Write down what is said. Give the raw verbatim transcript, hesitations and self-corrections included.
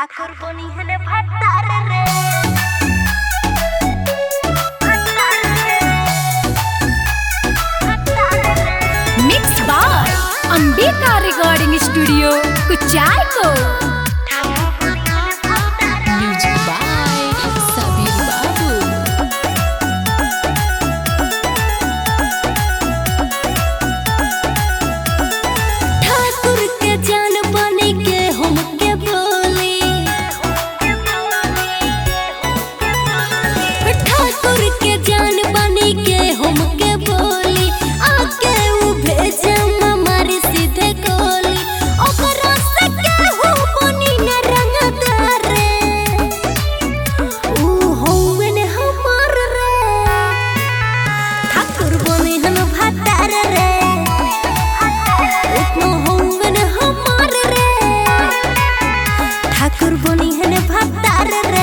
ठाकुर बनी हने भट्टार रे mix by Ambika recording studio Kuchai को म्यूजिक बाय सबीर बाबू। ठाकुर के जान बने के हमके बोली, ठाकुर के जान बने के हमके बोली, आके उ भेजे हमारे सीधे गोली, ओकरा से केहू बनी न रंगदार रे, उ हौवन हमार रे, ठाकुर बनी हन भट्टार रे, उतना हौवन हमार रे, ठाकुर बनी हन भट्टार रे।